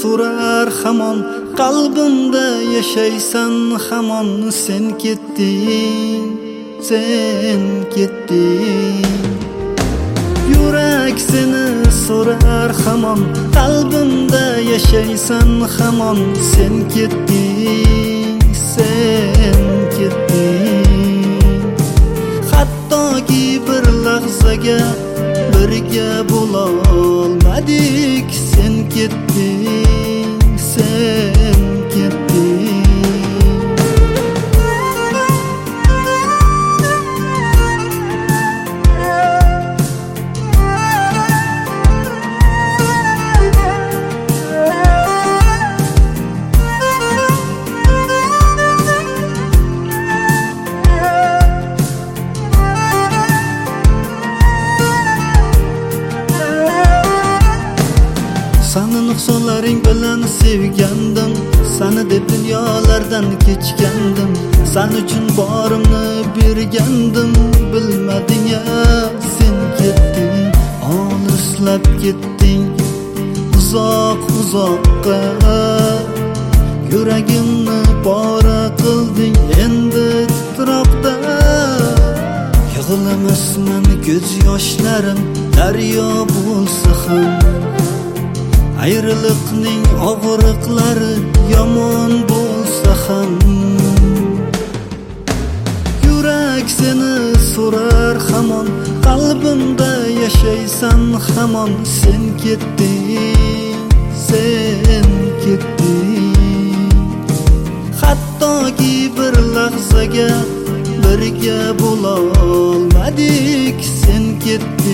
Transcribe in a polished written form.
so'rar hamon, qalbimda yashaysan hamon. Sen ketding, sen ketding. Yurak seni so'rar hamon, qalbimda yashaysan hamon. Sen ketding, sen ketding. Hattoki bir lahzaga birga bo'lolmadik. Sen ketding, sen ketding. Sani nuqsonlaring bilan sevgandim, sani deb dunyolardan kechgandim. Sen uchun borimni bergandim, bilmading ya sen ketding. Olislab ketding uzoq uzoqqa, yuragimni pora qilding endi titroqda. Yig'lamasman ko'z yoshlarim daryo bo'lsa ham, ayriliqning og'riqlari yomon bo'lsa ham. Yurak seni so'rar hamon, qalbimda yashaysan hamon. Sen ketding, sen ketding. Hattoki bir lahzaga birga bo'lolmadik. Sen ketding.